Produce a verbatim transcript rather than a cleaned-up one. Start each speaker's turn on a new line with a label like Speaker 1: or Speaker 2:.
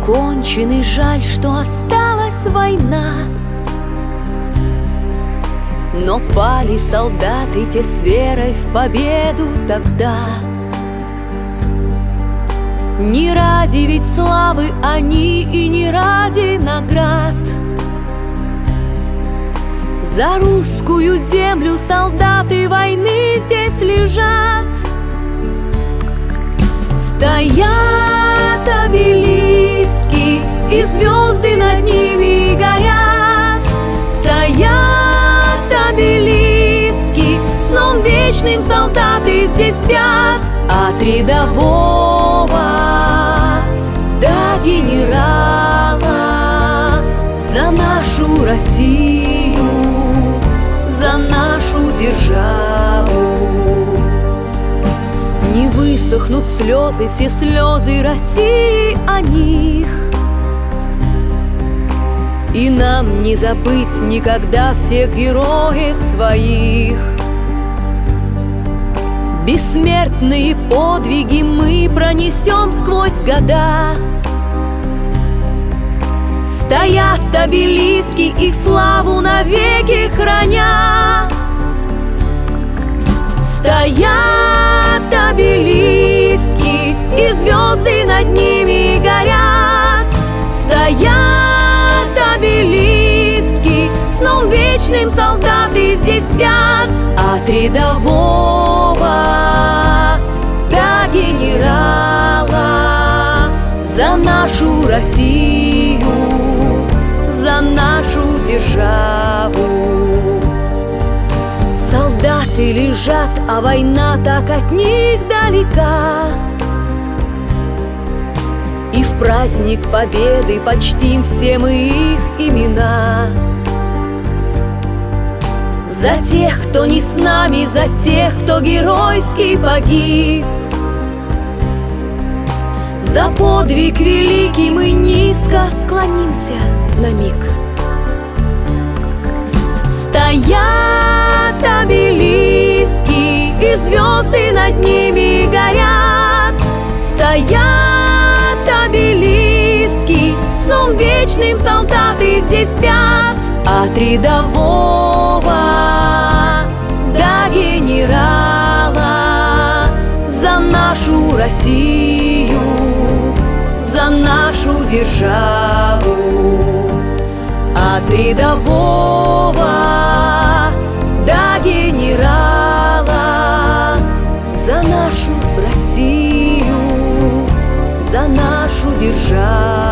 Speaker 1: кончены, жаль, что осталась война. Но пали солдаты те с верой в победу тогда. Не ради ведь славы они и не ради наград. За русскую землю солдаты войны здесь лежат. Стоят обелиски, и звезды над ними горят. Стоят обелиски, сном вечным солдаты здесь спят. От рядового до генерала за нашу Россию, за нашу державу. Не высохнут слезы, все слезы России о них. И нам не забыть никогда всех героев своих. Бессмертные подвиги мы пронесем сквозь года. Стоят обелиски, их славу навеки храня. Стоят обелиски, и звезды над ними горят. Стоят обелиски, сном вечным солдаты здесь спят. От рядового до генерала за нашу Россию, за нашу державу. Солдаты лежат, а война так от них далека. И в праздник победы почтим все мы их имена. За тех, кто не с нами, за тех, кто геройски погиб. За подвиг великий мы низко склонимся на миг. Стоят обелиски, и звезды над ними горят. Стоят обелиски, сном вечным солдаты здесь спят. От рядового до генерала за нашу Россию, за нашу державу. От рядового до генерала за нашу Россию, за нашу державу.